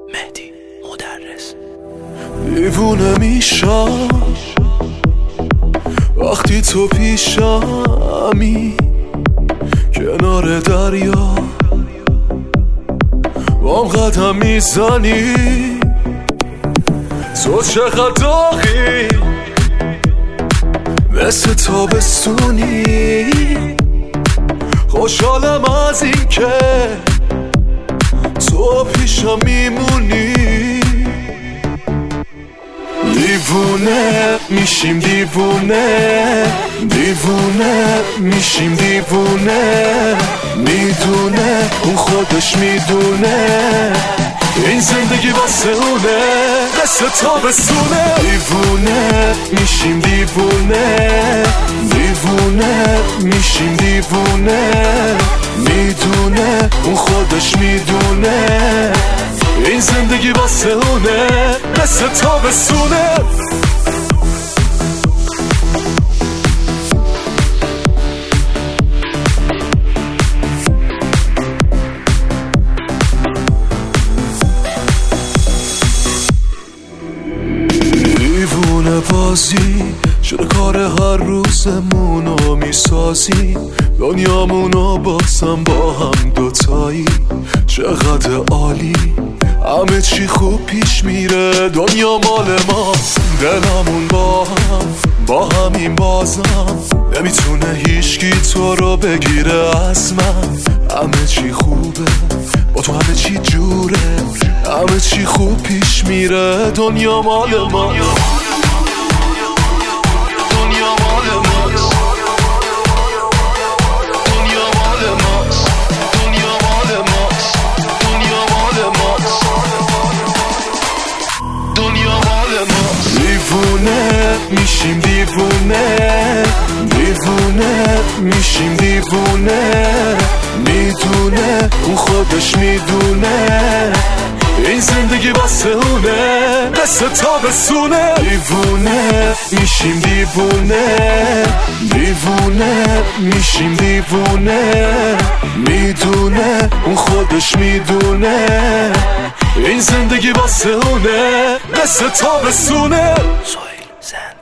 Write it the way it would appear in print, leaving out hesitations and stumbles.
مهدی مدرس. دیوونه میشم وقتی تو پیشمی، کنار دریا بام قدم میزنی. تو چقدر داغی مثل تابستونی، خوشحالم از این که تو پیشم میمونی. دیوونه میشیم دیوونه، دیوونه میشیم دیوونه. میدونه اون خودش میدونه این زندگی واسه اونه مثل تابستونه. دیوونه میشیم دیوونه، دیوونه میشیم دیوونه. میدونه اون خودش میدونه این زندگی واسه اونه مثل تابستونه. دیوونه بازی شده کار هر روزمونو میسازی، دنیامونو بازم با هم دوتایی. چقدر عالی همه چی خوب پیش میره، دنیا مال ماست دلمون با همین بازم نمیتونه هیچکی تو رو بگیره از من. همه چی خوبه با تو، همه چی جوره، همه چی خوب پیش میره، دنیا مال ما. دیوونه میشیم دیوونه، دیوونه میشیم دیوونه. میدونه اون خودش میدونه این زندگی واسه اونه مثل تابستونه. دیوونه میشیم دیوونه، دیوونه میشیم دیوونه. میدونه اون خودش میدونه این زندگی واسه اونه مثل تابستونه. سویل زن